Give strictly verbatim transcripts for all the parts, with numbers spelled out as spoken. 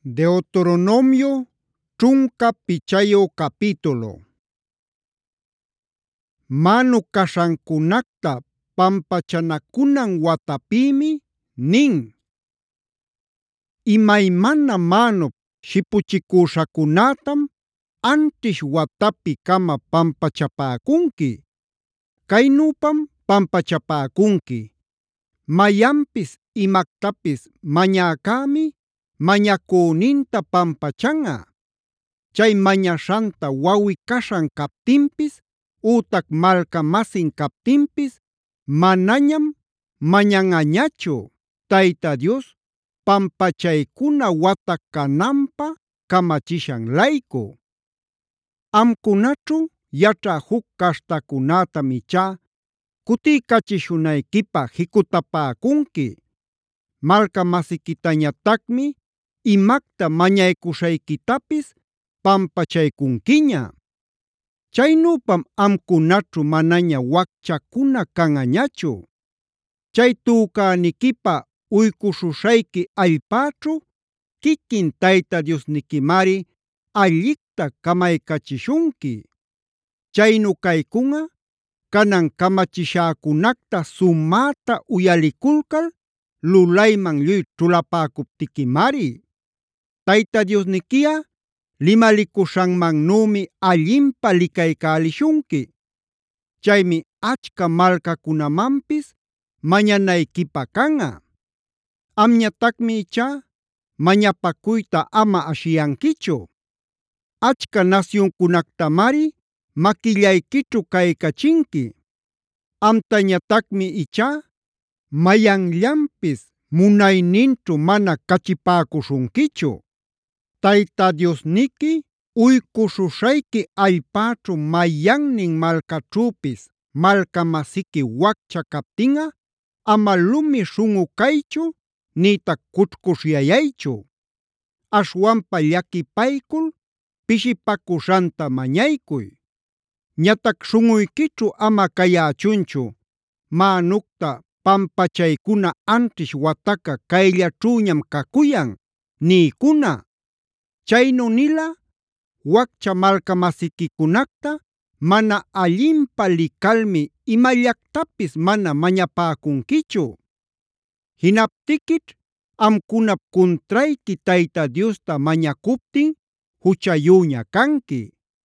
Deuteronomio ćhunka pichayo capítulo. Manu kashankunakta pampachanakunan watapimi nin. Imaymana manu shipuchikushakunatam antish watapi kama pampachapäkunki. Kaynupam pampachapäkunki. Mayanpis imaktapis mañäkämi mañaküninta pampachanꞌa. Chay mañaśhanta wawi kashan kaptinpis ütac malka-masin kaptinpis manañam mañanꞌañachu Tayta Dios pampachaykuna wata kananpä kamachishan-layku. Amkunaćhu yaćhä huk caśhtakunatam ichá kutiykachishunayquipaq jikutapäkunki. Malka-masiquitañatacmi imacta mañaykuśhaykitapis pampachaykunquiña. Chaynüpam amkunaćhu manaña wakchakuna kanꞌañachu. Chay tücäniquipa uycuśhuśhayqui allpäćhu quiquin Tayta Diosniquimari allicta kamaycachishunki. Chaynu caycunꞌa canan kamachishäcunacta sumäta uyaliculcal lulayman lluy ćhulapäcuptiquimari. Tayta Diosniquiꞌa limalicuśhanmannümi allinpä licaycälishunki. Chaymi achka malcacunamanpis mañanayquipä kanꞌa. Amñatacmi ichá mañapacuyta ama ashiyanquichu. Achka nasyuncunactamari maquillayquićhu caycachinqui. Amtañatacmi ichá mayanllanpis munayninćhu mana cachipäcuśhunquichu. Tayta Diosniqui uycuśhuśhayqui allpäćhu mayannin malcaćhüpis malca-masiqui wakcha captinꞌa ama lumi śhunꞌu caychu nïtac kućhkuśhyayaychu. Aśhwanpa llaquipaycul pishipacuśhanta mañaycuy. Ñatac śhunꞌuyquićhu ama cayächunchu manucta pampachaykuna anćhish wataca kayllaćhüñam cacuyan nïcuna. Chaynu nilꞌa wakcha malca-masiquicunacta mana allinpä licalmi imallactapis mana mañapäcunquichu. Jinaptiquic̣ amcunap cuntrayqui Tayta Diosta mañacuptin juchayüña canqui.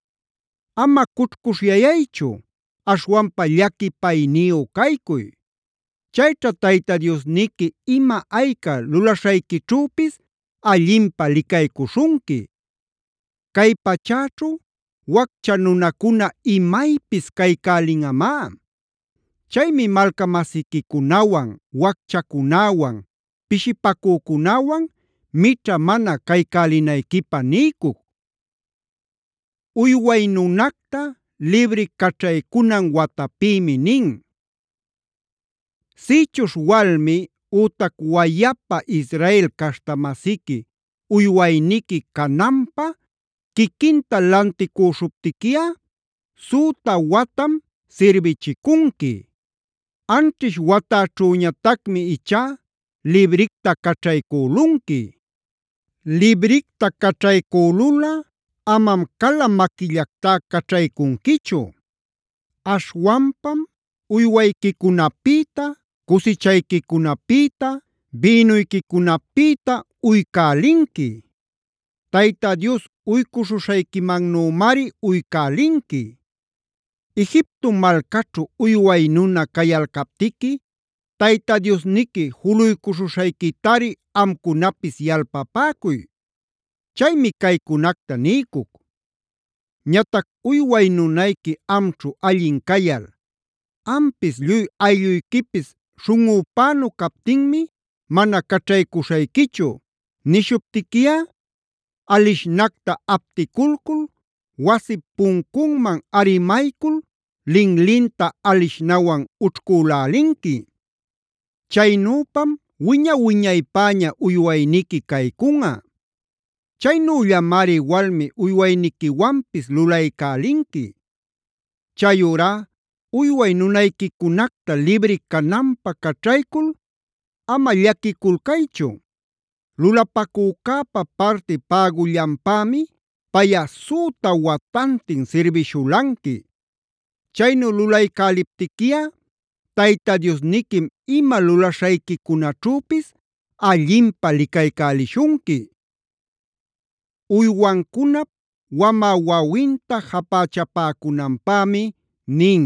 Ama kućhkuśhyayaychu, aśhwanpa llaquipayniyu caycuy. Chayćha Tayta Diosniqui ima ayca lulaśhayquićhüpis allinpä licaycuśhunki. Cay pachäćhu wakcha nunacuna imaypis caycälinꞌamá. Chaymi malca-masiquicunawan, wakchakunawan, pishipacücunawan mićha mana caycälinayquipä niykuc. Uyway nunacta libri kaćhaykunan watapimi nin. Sïchuśh walmi ütac wayapa Israel caśhta-masiqui uywayniqui cananpä quiquinta lanticüśhuptiquiꞌa süta watam sirbichicunqui. Anćhish wataćhüñatacmi ichá libricta caćhaycülunqui. Libricta caćhaycülulꞌa amam cala maquillactá caćhaycunquichu. Aśhwanpam uywayquicunapïta, cusichayquicunapïta, bïnuyquicunapïta uycälinqui. Tayta Dios uycuśhuśhayquimannümari uycälinqui. Egipto malcaćhu uyway nuna cayalcaptiqui, Tayta Diosniqui juluycuśhuśhayquitari amcunapis yalpapäcuy. Chaymi caycunacta niycuc. Ñatac uyway nunayqui amćhu allin cayal, ampis lluy aylluyquipis śhunꞌüpänu captinmi mana caćhaycuśhayquichu nishuptiquiꞌa, alishnacta apticulcul, wasip puncunman arimaycul linlinta alishnawan ućhcülälinqui. Chaynüpam wiña-wiñaypäña uywayniqui caycunꞌa. Chaynüllamari walmi uywayniquiwanpis lulaycälinqui. Chayurá uyway nunayquicunacta libri cananpä caćhaycul ama llaquiculcaychu. lulapakücäpa parti pägullanpämi payꞌa süta watantin sirbishulanki. Chaynu lulaycäliptiquiꞌa Tayta Diosniquim ima lulaśhayquikunaćhüpis allinpä licaycälishunki. Uywancunap wamä wawinta japächapäcunanpämi nin: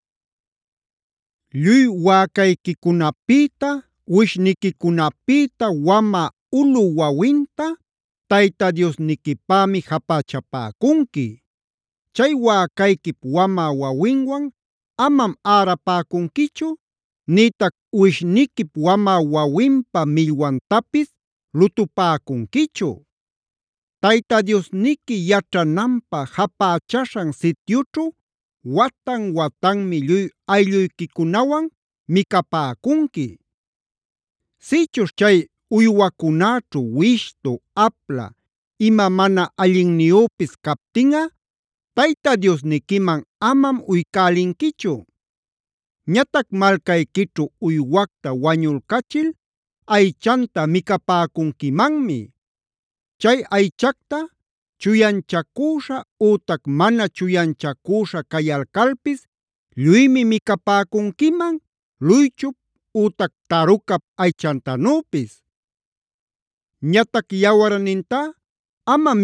“Lluy wäcayquicunapïta, uwishniquicunapïta wamä ulu wawinta Tayta Diosniquipämi japächapäcunqui. Chay wäcayquip wamä wawinwan amam ärapäcunquichu, nïtac uwishniquip wamä wawinpa millwantapis lutupäcunquichu. Tayta Diosniqui yaćhananpä japächaśhan sityućhu watan-watanmi lluy aylluyquicunawan micapäcunqui. Sïchuśh chay uywacunäćhu wishtu, apla, ima mana allinniyüpis captinꞌa Tayta Diosniquiman amam uycälinquichu. Ñatac malcayquićhu uywacta wañulcachil aychanta micapäcunquimanmi. Chay aychacta chuyanchacüśha ütac mana chuyanchacüśha cayalcalpis lluymi micapäcunquiman luychup ütac tarucap aychantanüpis. Ñatac yawarnintá amam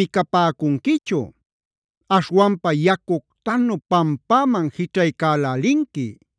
micapäcunquichu. Aśhwanpa yacuctanu pampäman jićhaycälälinqui.